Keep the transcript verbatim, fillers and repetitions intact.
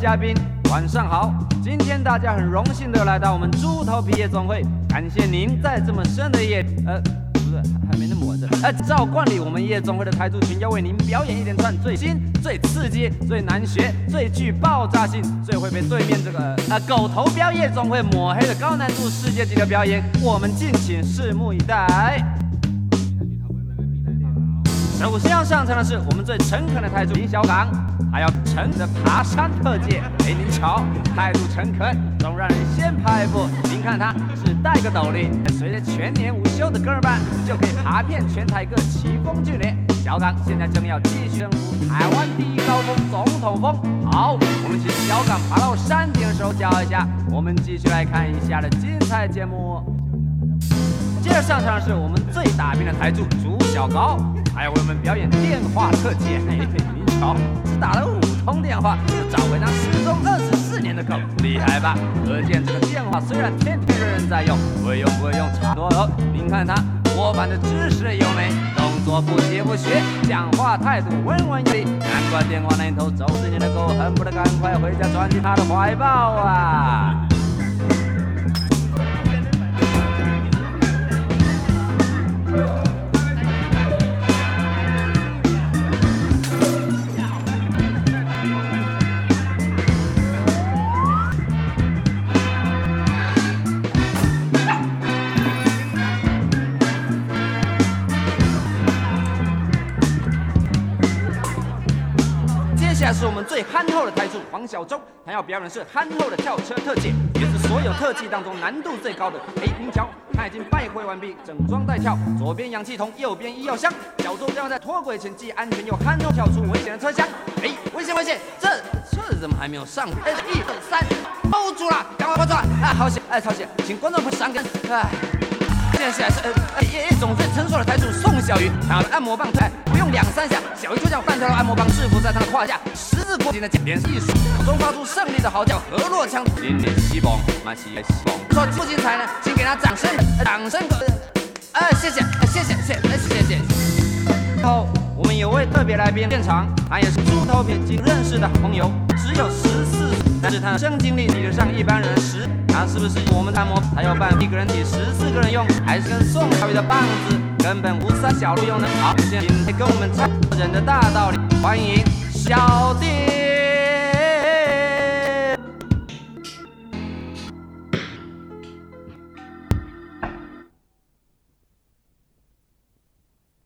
嘉宾，晚上好。今天大家很荣幸的来到我们猪头皮夜总会，感谢您在这么深的夜，呃，不对，还没那么晚的。呃，照惯例，我们夜总会的台柱群要为您表演一连串最新、最刺激、最难学、最具爆炸性、最会被对面这个呃狗头标夜总会抹黑的高难度世界级的表演，我们敬请拭目以待。首先要上场的是我们最诚恳的台柱林小港，还有诚恳的爬山特技雷您瞧，态度诚恳，总让人先拍一步。您看他只戴个斗笠，随着全年无休的哥们就可以爬遍全台各奇峰峻岭。小港现在正要继续征服台湾第一高峰总统峰。好，我们请小港爬到山顶的时候叫一下。我们继续来看以下的精彩节目。接着上场的是我们最打拼的台柱朱小高，还要为我们表演电话特技。嘿嘿，您瞧，只打了五通电话就找回那失踪二十四年的狗，厉害吧？可见这个电话虽然天天有人在用，不会用不会用差多了。您看他模板的知识优美，动作不急不徐，讲话态度温文有礼，难怪电话那头走十年的狗恨不得赶快回家钻进他的怀抱啊！接下来是我们最憨厚的台柱黄小洲，他要表演的是憨厚的跳车特技，也是所有特技当中难度最高的。哎，您瞧，他已经拜会完毕，整装待跳，左边氧气筒，右边医药箱。小洲将在脱轨前既安全又憨厚跳出危险的车厢。哎，危险危险！这这怎么还没有上？哎，一二三，hold住了，赶快快转！啊，好险！哎，好险！请观众朋友赏根。哎。接下来是呃夜夜总最成熟的台柱宋小鱼，他的按摩棒台不用两三下，小鱼就将半条的按摩棒制服在他的胯下，十字过紧的简练艺术，口中发出胜利的嚎叫，河洛腔，连连西蹦，马西西蹦。说不精彩呢，请给他掌声，掌声！呃，谢谢，谢谢，谢谢，谢谢。然后我们有位特别来宾现场，他也是猪头皮经认识的好朋友，只有十四岁，但是他的生精力比得上一般人十。他是不是我们按摩还有办法一个人抵十四个人用，还是跟宋小鱼的棒子根本无三小路用呢？好，现在跟我们唱人的大道理，欢迎小弟。